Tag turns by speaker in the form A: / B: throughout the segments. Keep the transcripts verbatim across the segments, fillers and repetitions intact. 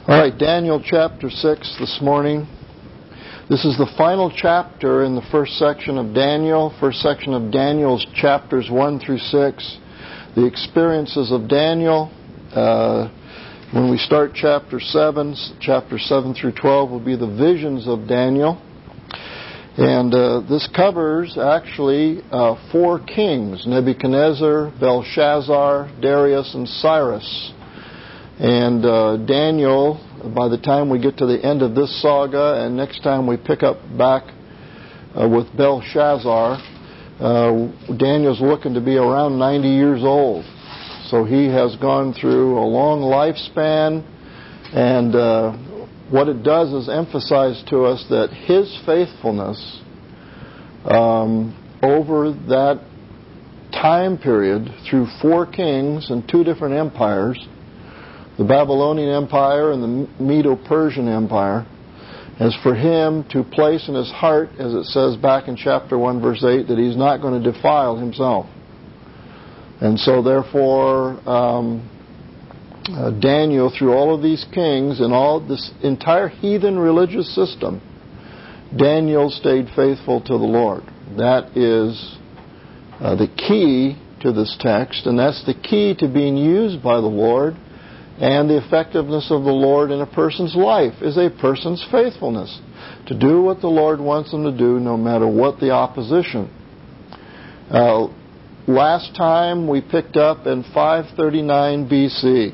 A: All right, Daniel chapter six this morning. This is the final chapter in the first section of Daniel. First section of Daniel's chapters one through six. The experiences of Daniel. Uh, when we start chapter seven, chapter seven through twelve will be the visions of Daniel. And uh, this covers actually uh, four kings: Nebuchadnezzar, Belshazzar, Darius, and Cyrus. And uh, Daniel, by the time we get to the end of this saga, and next time we pick up back uh, with Belshazzar, uh, Daniel's looking to be around ninety years old. So he has gone through a long lifespan, and uh, what it does is emphasize to us that his faithfulness um, over that time period through four kings and two different empires, the Babylonian Empire and the Medo-Persian Empire, as for him to place in his heart, as it says back in chapter one, verse eight, that he's not going to defile himself. And so therefore, um, uh, Daniel, through all of these kings and all this entire heathen religious system, Daniel stayed faithful to the Lord. That is uh, the key to this text, and that's the key to being used by the Lord. And the effectiveness of the Lord in a person's life is a person's faithfulness to do what the Lord wants them to do, no matter what the opposition. Uh, last time we picked up in five thirty-nine B C,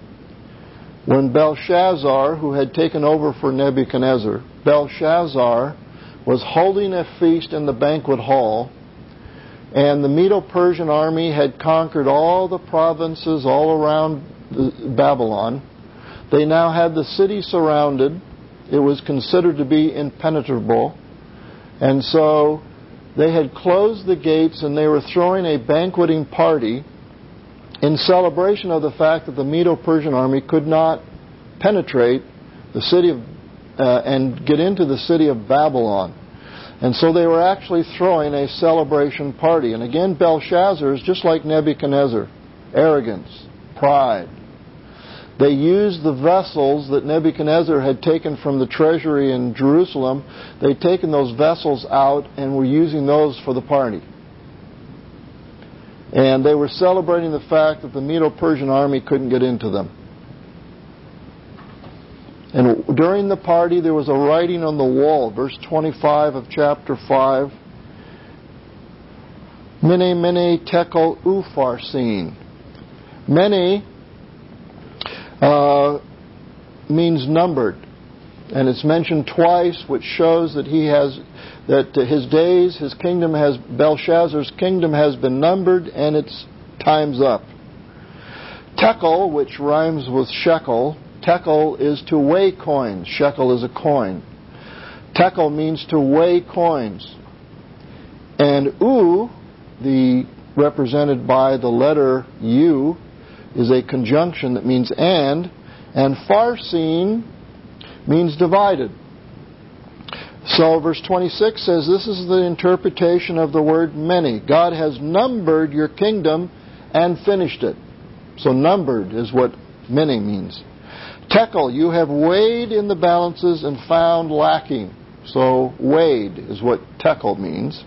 A: when Belshazzar, who had taken over for Nebuchadnezzar, Belshazzar was holding a feast in the banquet hall, and the Medo-Persian army had conquered all the provinces all around Babylon. They now had the city surrounded. It was considered to be impenetrable. And so they had closed the gates, and they were throwing a banqueting party in celebration of the fact that the Medo-Persian army could not penetrate the city of, uh, and get into the city of Babylon. And so they were actually throwing a celebration party. And again, Belshazzar is just like Nebuchadnezzar. Arrogance, pride. They used the vessels that Nebuchadnezzar had taken from the treasury in Jerusalem. They'd taken those vessels out and were using those for the party. And they were celebrating the fact that the Medo-Persian army couldn't get into them. And during the party there was a writing on the wall, verse twenty-five of chapter five. Mene, mene, tekel, upharsin. Mene Uh, means numbered, and it's mentioned twice, which shows that he has that his days, his kingdom has Belshazzar's kingdom has been numbered, and its time's up. Tekel, which rhymes with shekel, tekel is to weigh coins. Shekel is a coin. Tekel means to weigh coins, and u, the represented by the letter U, is a conjunction that means and, and pharsin means divided. So verse twenty-six says this is the interpretation of the word many. God has numbered your kingdom and finished it. So numbered is what many means. Tekel, you have weighed in the balances and found lacking. So weighed is what tekel means.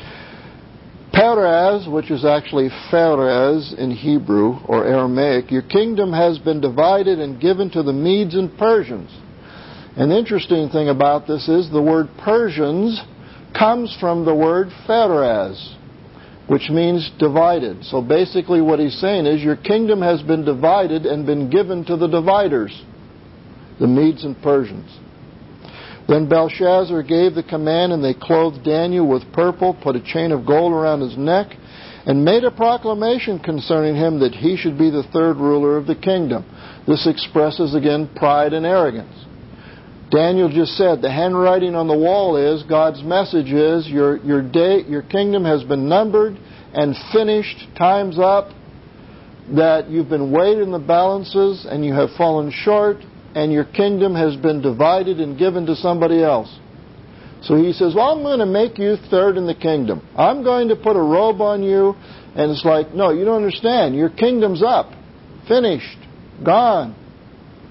A: Peres, which is actually Phares in Hebrew or Aramaic, your kingdom has been divided and given to the Medes and Persians. And the interesting thing about this is the word Persians comes from the word Phares, which means divided. So basically what he's saying is your kingdom has been divided and been given to the dividers, the Medes and Persians. Then Belshazzar gave the command, and they clothed Daniel with purple, put a chain of gold around his neck, and made a proclamation concerning him that he should be the third ruler of the kingdom. This expresses, again, pride and arrogance. Daniel just said, the handwriting on the wall is, God's message is, your, your, day, your kingdom has been numbered and finished, time's up, that you've been weighed in the balances and you have fallen short, and your kingdom has been divided and given to somebody else. So he says, well, I'm going to make you third in the kingdom. I'm going to put a robe on you. And it's like, no, you don't understand. Your kingdom's up. Finished. Gone.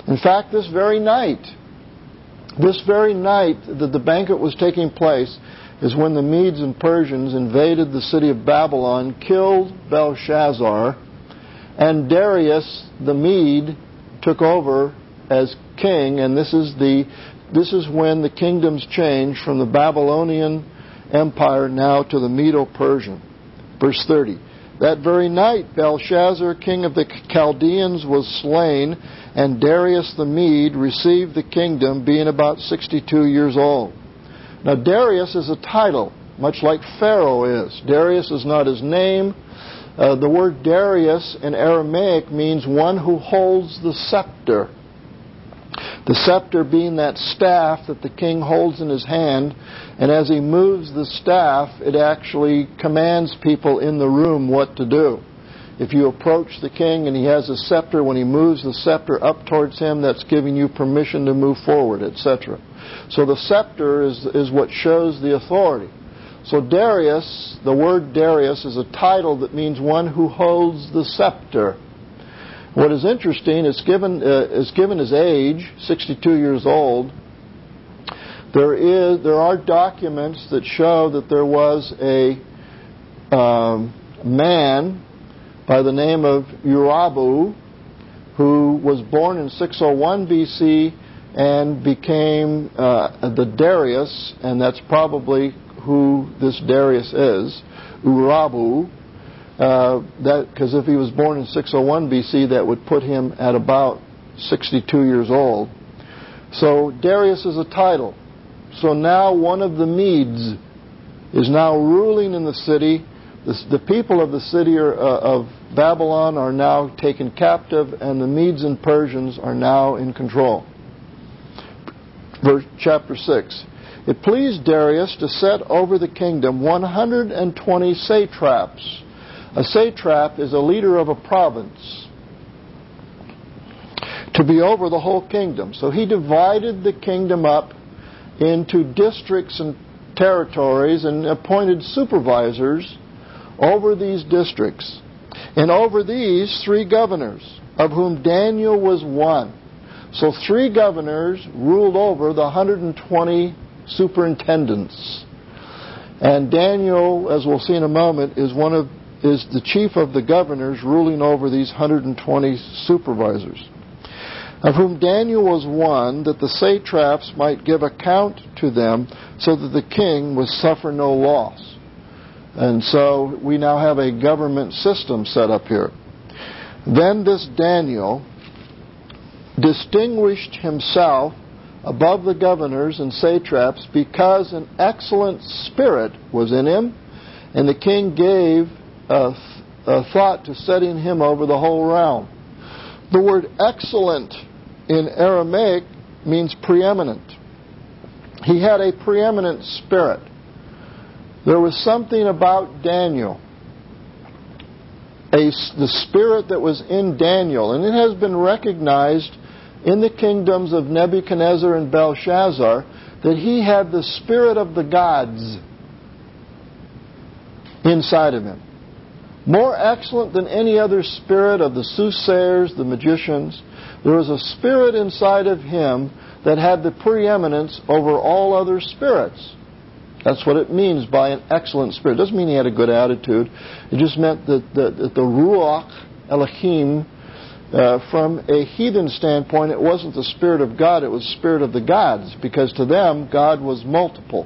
A: In fact, this very night, this very night that the banquet was taking place is when the Medes and Persians invaded the city of Babylon, killed Belshazzar, and Darius the Mede took over as king, and this is the this is when the kingdoms changed from the Babylonian Empire now to the Medo-Persian. Verse thirty. That very night Belshazzar, king of the Chaldeans, was slain, and Darius the Mede received the kingdom, being about sixty-two years old. Now Darius is a title, much like Pharaoh is. Darius is not his name. Uh, the word Darius in Aramaic means one who holds the scepter. The scepter being that staff that the king holds in his hand, and as he moves the staff, it actually commands people in the room what to do. If you approach the king and he has a scepter, when he moves the scepter up towards him, that's giving you permission to move forward, et cetera. So the scepter is, is what shows the authority. So Darius, the word Darius, is a title that means one who holds the scepter. What is interesting is given uh, is given his age, sixty-two years old. There is there are documents that show that there was a um, man by the name of Urabu who was born in six oh one B C and became uh, the Darius, and that's probably who this Darius is, Urabu. Uh, that because if he was born in six oh one B C, that would put him at about sixty-two years old. So Darius is a title. So now one of the Medes is now ruling in the city. The, the people of the city are, uh, of Babylon are now taken captive, and the Medes and Persians are now in control. Verse, chapter six. It pleased Darius to set over the kingdom one hundred twenty satraps. A satrap is a leader of a province, to be over the whole kingdom. So he divided the kingdom up into districts and territories and appointed supervisors over these districts. And over these, three governors, of whom Daniel was one. So three governors ruled over the one hundred twenty superintendents. And Daniel, as we'll see in a moment, is one of is the chief of the governors ruling over these one hundred twenty supervisors, of whom Daniel was one, that the satraps might give account to them, so that the king would suffer no loss. And so we now have a government system set up here. Then this Daniel distinguished himself above the governors and satraps because an excellent spirit was in him, and the king gave a, a thought to setting him over the whole realm. The word excellent in Aramaic means preeminent. He had a preeminent spirit. There was something about Daniel, a, the spirit that was in Daniel, and it has been recognized in the kingdoms of Nebuchadnezzar and Belshazzar that he had the spirit of the gods inside of him. More excellent than any other spirit of the soothsayers, the magicians, there was a spirit inside of him that had the preeminence over all other spirits. That's what it means by an excellent spirit. It doesn't mean he had a good attitude. It just meant that the, that the Ruach Elohim, uh, from a heathen standpoint, it wasn't the Spirit of God, it was the Spirit of the gods, because to them, God was multiple.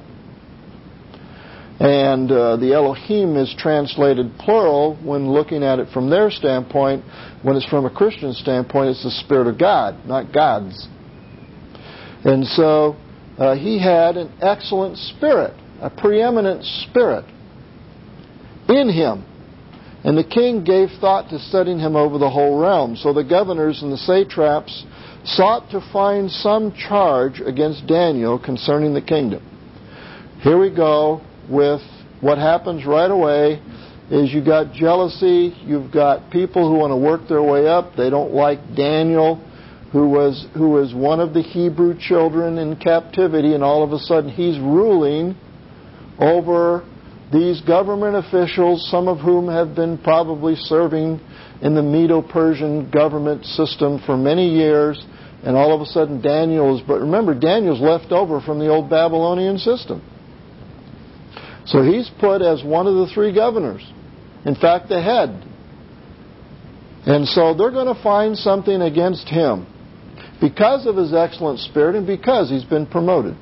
A: And uh, the Elohim is translated plural when looking at it from their standpoint. When it's from a Christian standpoint, it's the Spirit of God, not gods. And so uh, he had an excellent spirit, a preeminent spirit in him. And the king gave thought to setting him over the whole realm. So the governors and the satraps sought to find some charge against Daniel concerning the kingdom. Here we go with what happens right away is you got jealousy, you've got people who want to work their way up. They don't like Daniel, who was who was one of the Hebrew children in captivity, and all of a sudden he's ruling over these government officials, some of whom have been probably serving in the Medo-Persian government system for many years, And all of a sudden Daniel is, but remember, Daniel's left over from the old Babylonian system. So he's put as one of the three governors. In fact, the head. And so they're going to find something against him because of his excellent spirit and because he's been promoted.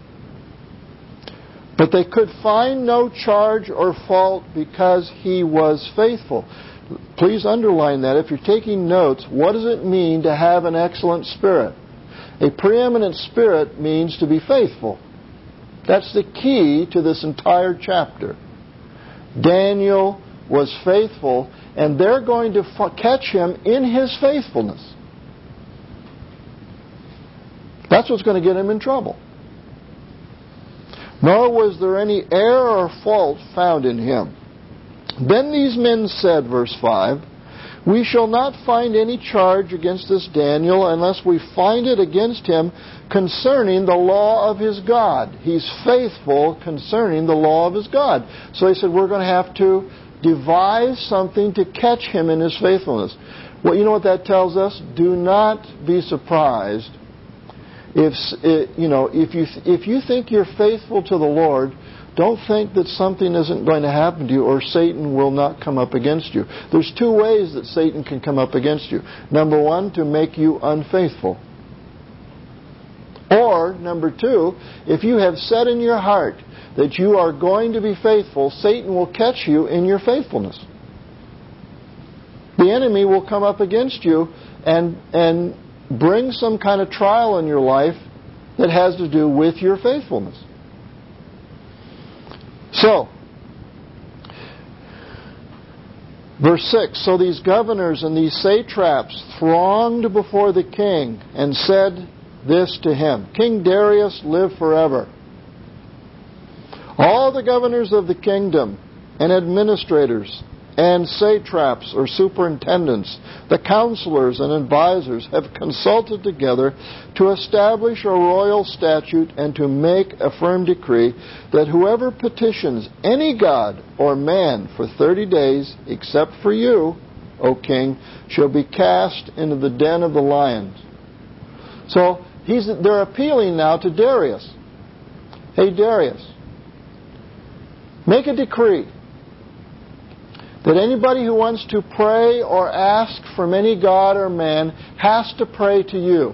A: But they could find no charge or fault because he was faithful. Please underline that. If you're taking notes, what does it mean to have an excellent spirit? A preeminent spirit means to be faithful. That's the key to this entire chapter. Daniel was faithful, and they're going to f- catch him in his faithfulness. That's what's going to get him in trouble. Nor was there any error or fault found in him. Then these men said, verse five, we shall not find any charge against this Daniel unless we find it against him concerning the law of his God. He's faithful concerning the law of his God. So they said, we're going to have to devise something to catch him in his faithfulness. Well, you know what that tells us? Do not be surprised if you know if you if you think you're faithful to the Lord. Don't think that something isn't going to happen to you or Satan will not come up against you. There's two ways that Satan can come up against you. Number one, to make you unfaithful. Or, number two, if you have said in your heart that you are going to be faithful, Satan will catch you in your faithfulness. The enemy will come up against you and, and bring some kind of trial in your life that has to do with your faithfulness. So, verse six, so these governors and these satraps thronged before the king and said this to him, King Darius, live forever. All the governors of the kingdom and administrators and satraps or superintendents, the counselors and advisors have consulted together to establish a royal statute and to make a firm decree that whoever petitions any god or man for thirty days, except for you, O king, shall be cast into the den of the lions. So he's, they're appealing now to Darius. Hey Darius, make a decree that anybody who wants to pray or ask from any god or man has to pray to you.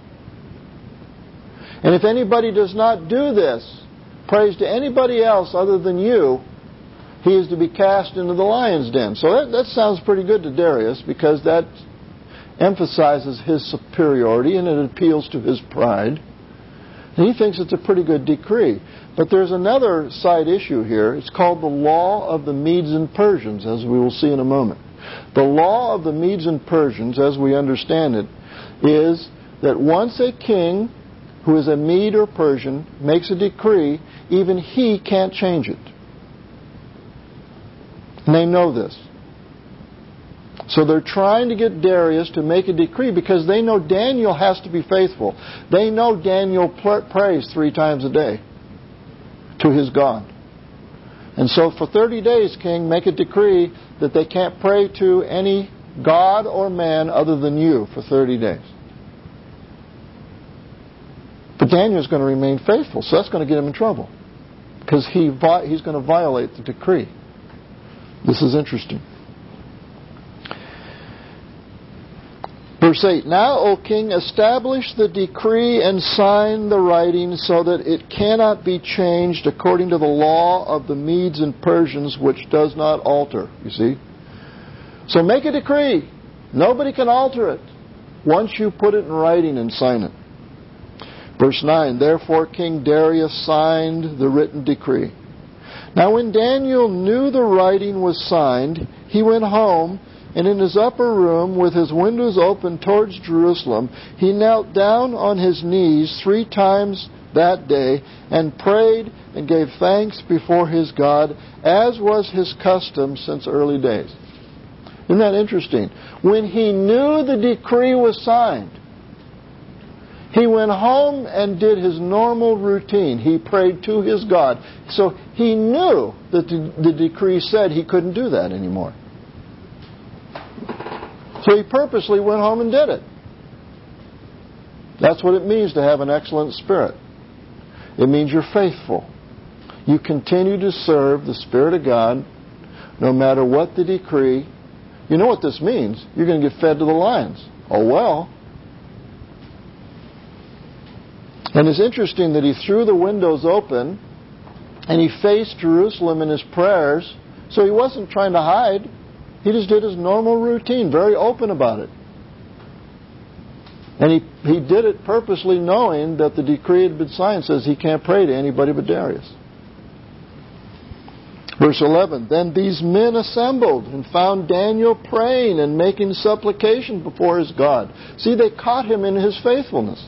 A: And if anybody does not do this, prays to anybody else other than you, he is to be cast into the lion's den. So that, that sounds pretty good to Darius because that emphasizes his superiority and it appeals to his pride. And he thinks it's a pretty good decree. But there's another side issue here. It's called the law of the Medes and Persians, as we will see in a moment. The law of the Medes and Persians, as we understand it, is that once a king who is a Mede or Persian makes a decree, even he can't change it. And they know this. So they're trying to get Darius to make a decree because they know Daniel has to be faithful. They know Daniel prays three times a day to his God. And so for thirty days, king, make a decree that they can't pray to any god or man other than you for thirty days. But Daniel's going to remain faithful, so that's going to get him in trouble because he he's going to violate the decree. This is interesting. Verse eight, now, O king, establish the decree and sign the writing so that it cannot be changed according to the law of the Medes and Persians, which does not alter. You see? So make a decree. Nobody can alter it once you put it in writing and sign it. Verse nine, therefore King Darius signed the written decree. Now when Daniel knew the writing was signed, he went home, and in his upper room, with his windows open towards Jerusalem, he knelt down on his knees three times that day and prayed and gave thanks before his God, as was his custom since early days. Isn't that interesting? When he knew the decree was signed, he went home and did his normal routine. He prayed to his God. So he knew that the, the decree said he couldn't do that anymore. So he purposely went home and did it. That's what it means to have an excellent spirit. It means you're faithful. You continue to serve the Spirit of God no matter what the decree. You know what this means? You're going to get fed to the lions. Oh, well. And it's interesting that he threw the windows open and he faced Jerusalem in his prayers. So he wasn't trying to hide. He just did his normal routine, very open about it. And he, he did it purposely knowing that the decree had been signed, says he can't pray to anybody but Darius. Verse eleven, then these men assembled and found Daniel praying and making supplication before his God. See, they caught him in his faithfulness.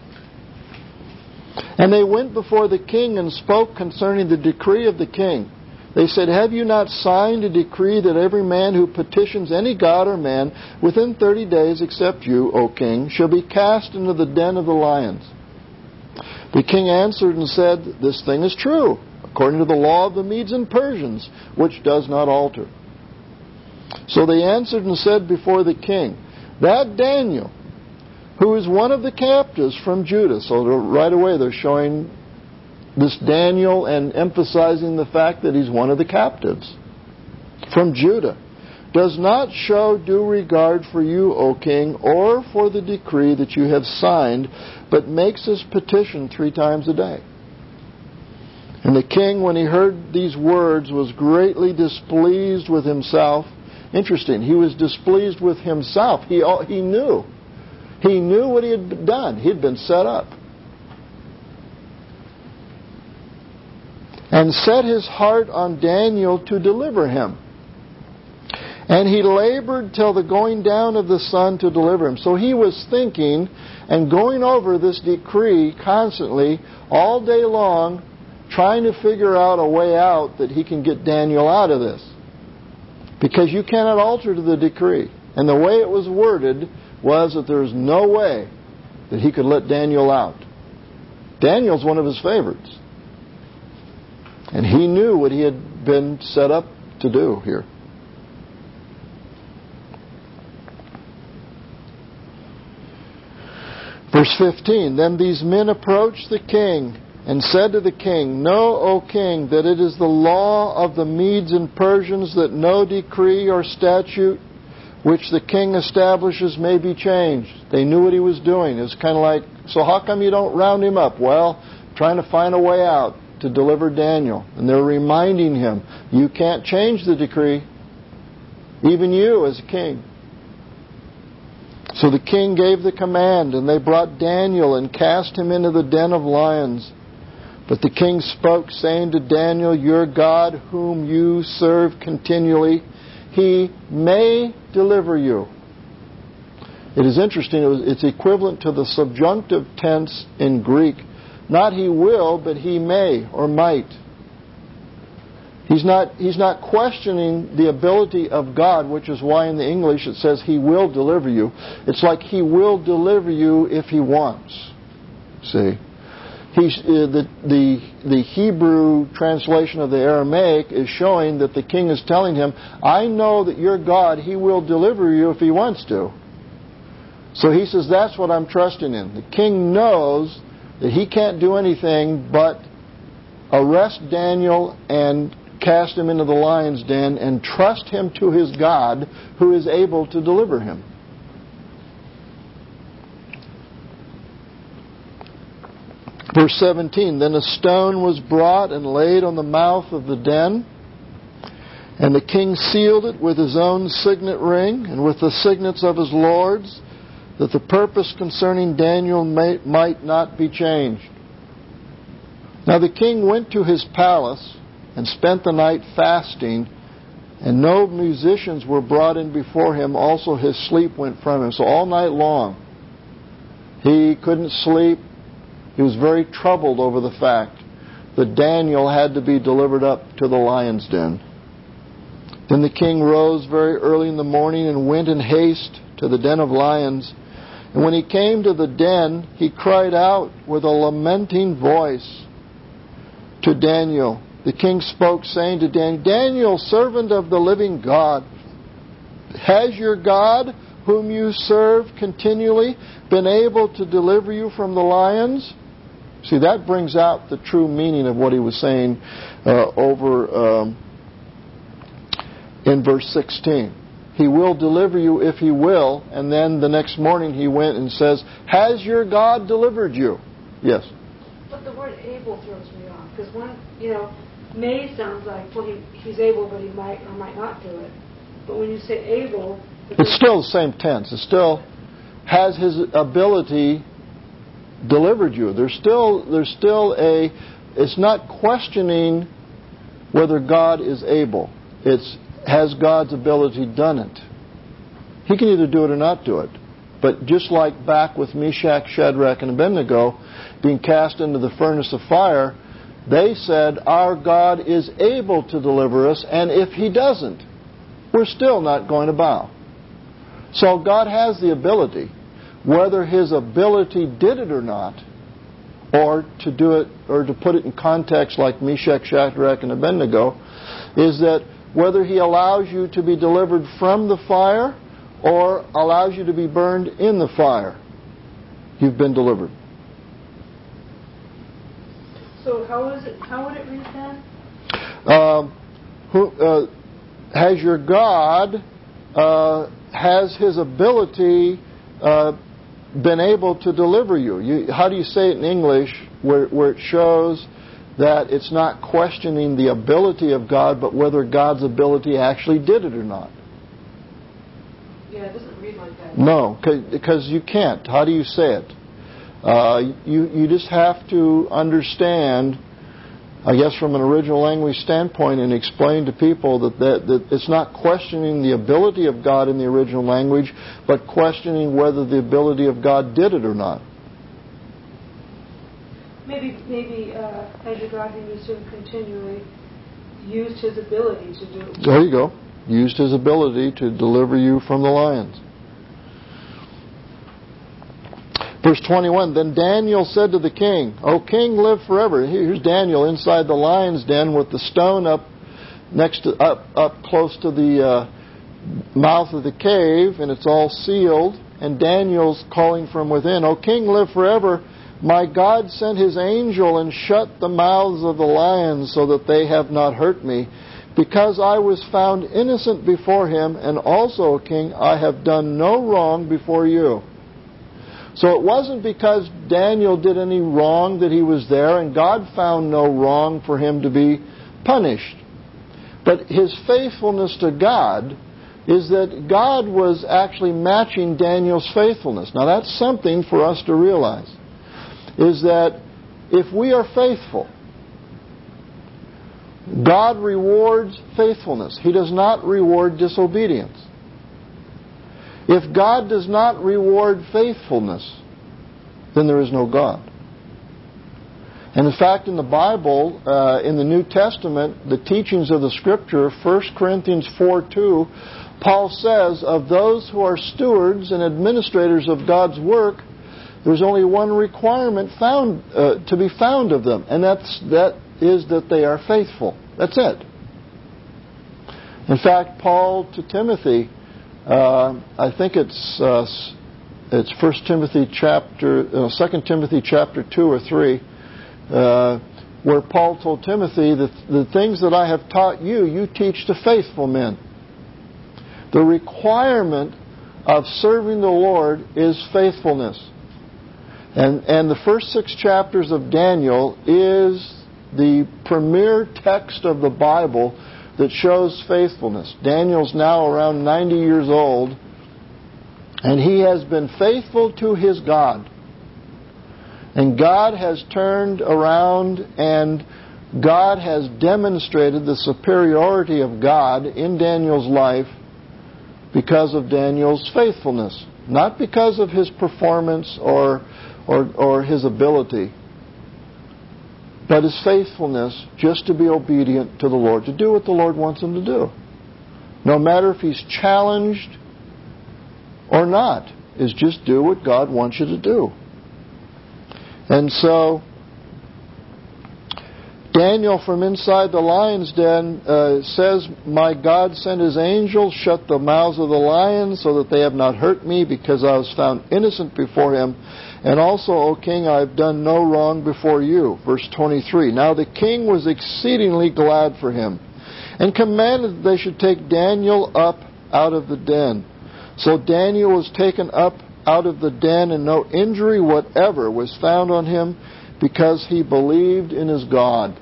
A: And they went before the king and spoke concerning the decree of the king. They said, have you not signed a decree that every man who petitions any god or man within thirty days except you, O king, shall be cast into the den of the lions? The king answered and said, this thing is true, according to the law of the Medes and Persians, which does not alter. So they answered and said before the king, that Daniel, who is one of the captives from Judah. So right away they're showing this Daniel and emphasizing the fact that he's one of the captives from Judah, does not show due regard for you, O king, or for the decree that you have signed, but makes his petition three times a day. And the king, when he heard these words, was greatly displeased with himself. Interesting, he was displeased with himself. He, he knew. He knew what he had done. He had been set up. And set his heart on Daniel to deliver him. And he labored till the going down of the sun to deliver him. So he was thinking and going over this decree constantly, all day long, trying to figure out a way out that he can get Daniel out of this. Because you cannot alter the decree. And the way it was worded was that there was no way that he could let Daniel out. Daniel's one of his favorites. And he knew what he had been set up to do here. Verse fifteen, then these men approached the king and said to the king, know, O king, that it is the law of the Medes and Persians that no decree or statute which the king establishes may be changed. They knew what he was doing. It was kind of like, so how come you don't round him up? Well, trying to find a way out to deliver Daniel. And they're reminding him, you can't change the decree, even you as a king. So the king gave the command, and they brought Daniel and cast him into the den of lions. But the king spoke, saying to Daniel, your God, whom you serve continually, he may deliver you. It is interesting, it was, it's equivalent to the subjunctive tense in Greek. Not he will, but he may or might. He's not, he's not questioning the ability of God, which is why in the English it says he will deliver you. It's like he will deliver you if he wants. See? He's, uh, the, the, the Hebrew translation of the Aramaic is showing that the king is telling him, I know that your God, he will deliver you if he wants to. So he says, that's what I'm trusting in. The king knows that he can't do anything but arrest Daniel and cast him into the lion's den and trust him to his God who is able to deliver him. Verse seventeen, then a stone was brought and laid on the mouth of the den, and the king sealed it with his own signet ring and with the signets of his lords, that the purpose concerning Daniel may, might not be changed. Now the king went to his palace and spent the night fasting, and no musicians were brought in before him. Also his sleep went from him. So all night long he couldn't sleep. He was very troubled over the fact that Daniel had to be delivered up to the lion's den. Then the king rose very early in the morning and went in haste to the den of lions. And when he came to the den, he cried out with a lamenting voice to Daniel. The king spoke, saying to Daniel, Daniel, servant of the living God, has your God, whom you serve continually, been able to deliver you from the lions? See, that brings out the true meaning of what he was saying uh, over um, in verse sixteen. He will deliver you if he will, and then the next morning he went and says, has your God delivered you? Yes.
B: But the word able throws me off, because one, you know, may sounds like, well, he, he's able, but he might or might not do it. But when you say able...
A: It's still the same tense. It still has his ability delivered you. There's still, there's still a... It's not questioning whether God is able. It's, has God's ability done it? He can either do it or not do it. But just like back with Meshach, Shadrach, and Abednego being cast into the furnace of fire, they said, our God is able to deliver us, and if He doesn't, we're still not going to bow. So God has the ability. Whether His ability did it or not, or to do it, or to put it in context like Meshach, Shadrach, and Abednego, is that whether He allows you to be delivered from the fire or allows you to be burned in the fire, you've been delivered.
B: So how is it? How would it read then?
A: Um, who, uh, has your God, uh, has His ability uh, been able to deliver you? you? How do you say it in English where, where it shows that it's not questioning the ability of God, but whether God's ability actually did it or not?
B: Yeah, it doesn't read like that.
A: No, because you can't. How do you say it? Uh, you, you just have to understand, I guess from an original language standpoint, and explain to people that, that, that it's not questioning the ability of God in the original language, but questioning whether the ability of God did it or not.
B: Maybe, maybe uh, as your God whom you serve continually used His ability to do it.
A: There you go. Used His ability to deliver you from the lions. Verse twenty-one, then Daniel said to the king, O king, live forever. Here's Daniel inside the lion's den with the stone up next to, up, up close to the uh, mouth of the cave, and it's all sealed. And Daniel's calling from within, O king, live forever. My God sent His angel and shut the mouths of the lions so that they have not hurt me, because I was found innocent before Him, and also, O king, I have done no wrong before you. So it wasn't because Daniel did any wrong that he was there, and God found no wrong for him to be punished. But his faithfulness to God is that God was actually matching Daniel's faithfulness. Now that's something for us to realize, is that if we are faithful, God rewards faithfulness. He does not reward disobedience. If God does not reward faithfulness, then there is no God. And in fact, in the Bible, uh, in the New Testament, the teachings of the Scripture, First Corinthians four two, Paul says, of those who are stewards and administrators of God's work, there's only one requirement found uh, to be found of them, and that's that is that they are faithful. That's it. In fact, Paul to Timothy, uh, I think it's uh, it's First Timothy chapter, uh, Second Timothy chapter two or three, uh, where Paul told Timothy that the things that I have taught you, you teach to faithful men. The requirement of serving the Lord is faithfulness. And, and the first six chapters of Daniel is the premier text of the Bible that shows faithfulness. Daniel's now around ninety years old, and he has been faithful to his God. And God has turned around, and God has demonstrated the superiority of God in Daniel's life because of Daniel's faithfulness. Not because of his performance or Or, or his ability, but his faithfulness just to be obedient to the Lord, to do what the Lord wants him to do. No matter if he's challenged or not, is just do what God wants you to do. And so, Daniel from inside the lion's den uh, says, "My God sent his angel, shut the mouths of the lions, so that they have not hurt me, because I was found innocent before him. And also, O king, I have done no wrong before you." Verse twenty-three. Now the king was exceedingly glad for him, and commanded that they should take Daniel up out of the den. So Daniel was taken up out of the den, and no injury whatever was found on him, because he believed in his God.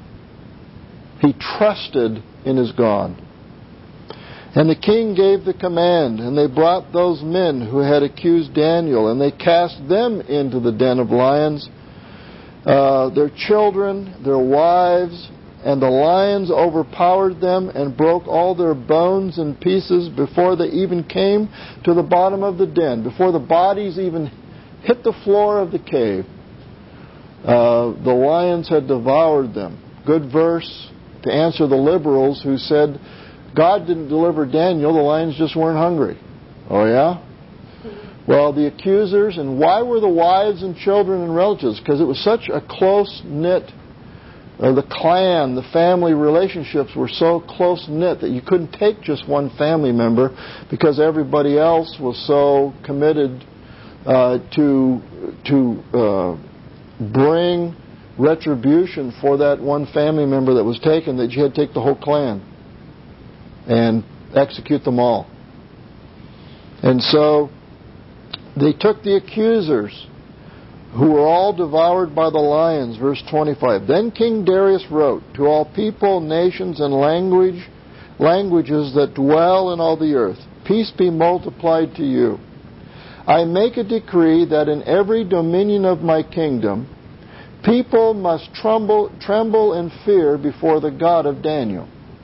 A: He trusted in his God. And the king gave the command, and they brought those men who had accused Daniel, and they cast them into the den of lions, uh, their children, their wives, and the lions overpowered them and broke all their bones in pieces before they even came to the bottom of the den, before the bodies even hit the floor of the cave. Uh, the lions had devoured them. Good verse to answer the liberals who said God didn't deliver Daniel, the lions just weren't hungry. Oh yeah? Well, the accusers, and why were the wives and children and relatives? Because it was such a close-knit, uh, the clan, the family relationships were so close-knit that you couldn't take just one family member, because everybody else was so committed uh, to to uh, bring retribution for that one family member that was taken, that you had to take the whole clan and execute them all. And so they took the accusers, who were all devoured by the lions. Verse twenty-five. Then King Darius wrote to all people, nations, and language, languages that dwell in all the earth, "Peace be multiplied to you. I make a decree that in every dominion of my kingdom, people must tremble, tremble and fear before the God of Daniel.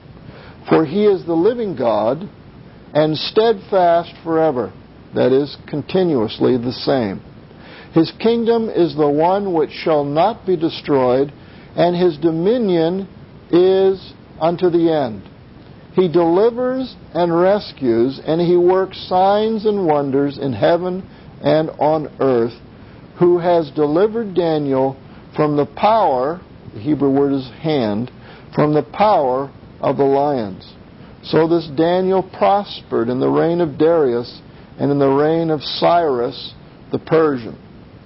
A: For he is the living God, and steadfast forever." That is, continuously the same. "His kingdom is the one which shall not be destroyed, and his dominion is unto the end. He delivers and rescues, and he works signs and wonders in heaven and on earth, who has delivered Daniel from the power," the Hebrew word is hand, "from the power of the lions." So this Daniel prospered in the reign of Darius and in the reign of Cyrus the Persian.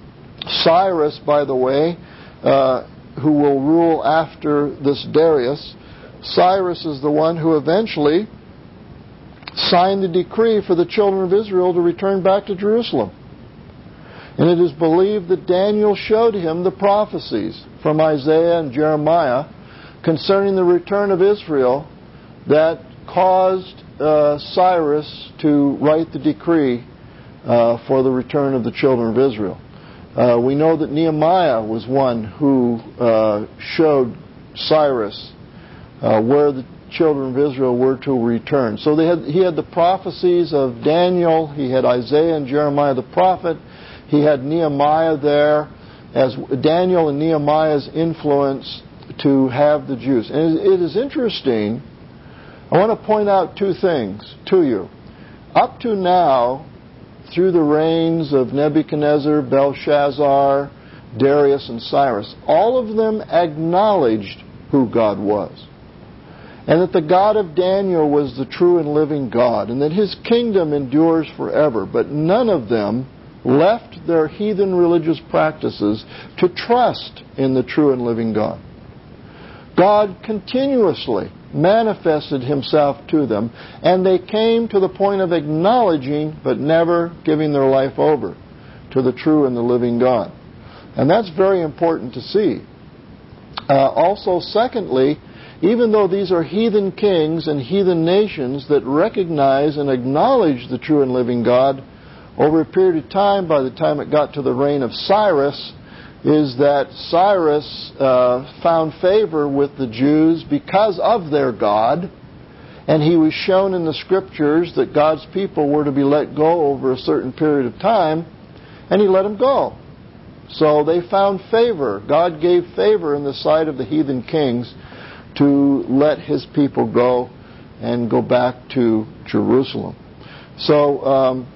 A: Cyrus, by the way, uh, who will rule after this Darius, Cyrus is the one who eventually signed the decree for the children of Israel to return back to Jerusalem. And it is believed that Daniel showed him the prophecies from Isaiah and Jeremiah concerning the return of Israel that caused uh, Cyrus to write the decree uh, for the return of the children of Israel. Uh, we know that Nehemiah was one who uh, showed Cyrus uh, where the children of Israel were to return. So they had, he had the prophecies of Daniel, he had Isaiah and Jeremiah the prophet, he had Nehemiah there as Daniel and Nehemiah's influence to have the Jews. And it is interesting, I want to point out two things to you. Up to now, through the reigns of Nebuchadnezzar, Belshazzar, Darius, and Cyrus, all of them acknowledged who God was, and that the God of Daniel was the true and living God, and that his kingdom endures forever. But none of them left their heathen religious practices to trust in the true and living God. God continuously manifested himself to them, and they came to the point of acknowledging but never giving their life over to the true and the living God. And that's very important to see. Uh, also, secondly, even though these are heathen kings and heathen nations that recognize and acknowledge the true and living God, over a period of time, by the time it got to the reign of Cyrus, is that Cyrus uh, found favor with the Jews because of their God, and he was shown in the Scriptures that God's people were to be let go over a certain period of time, and he let them go. So they found favor. God gave favor in the sight of the heathen kings to let his people go and go back to Jerusalem. So um,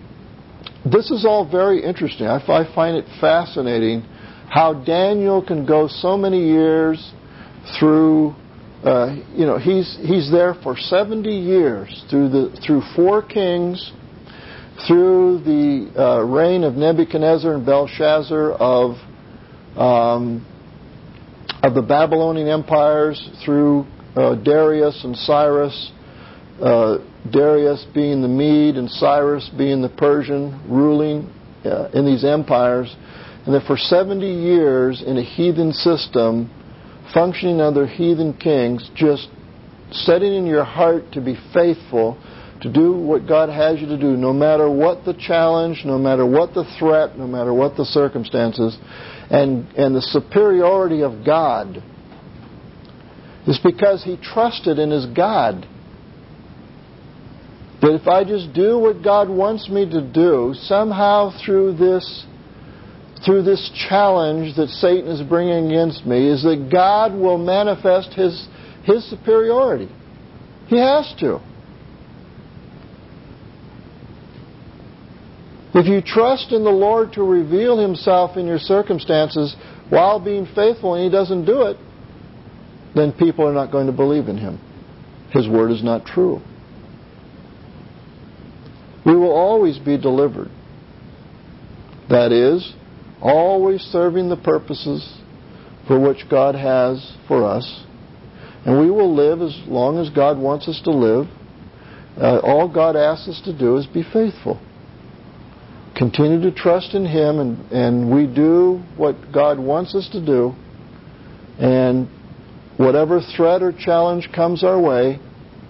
A: this is all very interesting. I, I find it fascinating how Daniel can go so many years through, uh, you know, he's he's there for seventy years through the through four kings, through the uh, reign of Nebuchadnezzar and Belshazzar, of um, of the Babylonian empires, through uh, Darius and Cyrus. Uh, Darius being the Mede and Cyrus being the Persian, ruling uh, in these empires. And that for seventy years in a heathen system, functioning under heathen kings, just setting in your heart to be faithful, to do what God has you to do, no matter what the challenge, no matter what the threat, no matter what the circumstances, and, and the superiority of God is because he trusted in his God. That if I just do what God wants me to do, somehow through this through this challenge that Satan is bringing against me, is that God will manifest His His superiority. He has to. If you trust in the Lord to reveal Himself in your circumstances while being faithful and He doesn't do it, then people are not going to believe in Him. His word is not true. We will always be delivered. That is, always serving the purposes for which God has for us. And we will live as long as God wants us to live. Uh, all God asks us to do is be faithful. Continue to trust in Him, and, and we do what God wants us to do. And whatever threat or challenge comes our way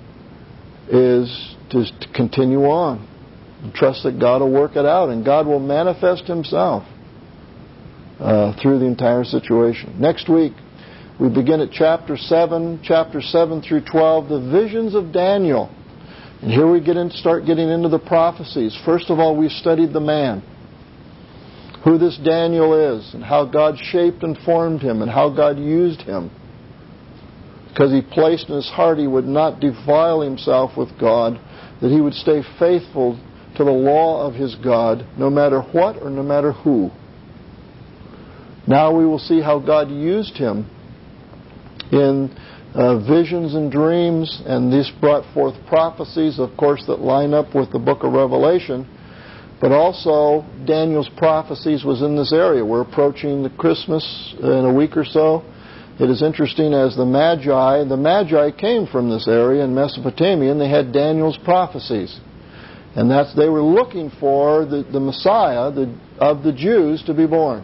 A: is to, to continue on. And trust that God will work it out, and God will manifest Himself uh, through the entire situation. Next week, we begin at chapter seven, chapter seven through twelve, the visions of Daniel. And here we get in, start getting into the prophecies. First of all, we studied the man, who this Daniel is, and how God shaped and formed him, and how God used him. Because he placed in his heart he would not defile himself with God, that he would stay faithful to the law of his God, no matter what or no matter who. Now we will see how God used him in uh, visions and dreams, and this brought forth prophecies, of course, that line up with the book of Revelation. But also, Daniel's prophecies was in this area. We're approaching the Christmas in a week or so. It is interesting, as the Magi, the Magi came from this area in Mesopotamia, and they had Daniel's prophecies. And that's, they were looking for the, the Messiah the, of the Jews to be born.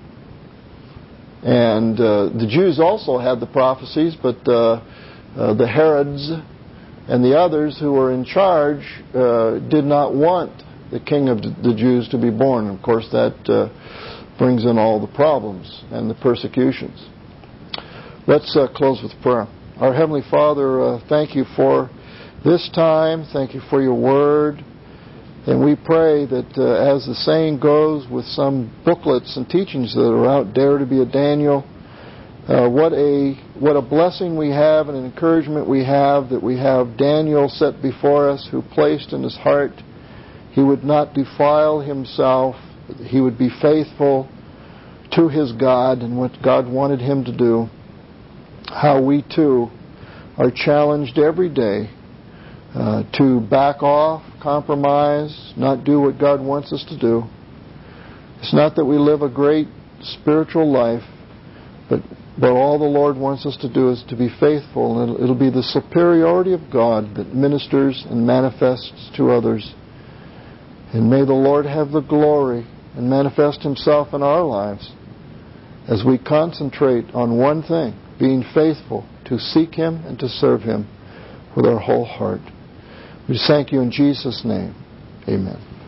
A: And uh, the Jews also had the prophecies, but uh, uh, the Herods and the others who were in charge uh, did not want the King of the Jews to be born. Of course, that uh, brings in all the problems and the persecutions. Let's uh, close with prayer. Our Heavenly Father, uh, thank you for this time. Thank you for your word. And we pray that, uh, as the saying goes, with some booklets and teachings that are out, Dare to be a Daniel, uh, what a what a blessing we have and an encouragement we have that we have Daniel set before us, who placed in his heart he would not defile himself, he would be faithful to his God and what God wanted him to do. How we too are challenged every day uh, to back off, compromise, not do what God wants us to do. It's not that we live a great spiritual life, but but all the Lord wants us to do is to be faithful, and it'll, it'll be the superiority of God that ministers and manifests to others. And may the Lord have the glory and manifest Himself in our lives as we concentrate on one thing, being faithful to seek Him and to serve Him with our whole heart. We thank you in Jesus' name. Amen.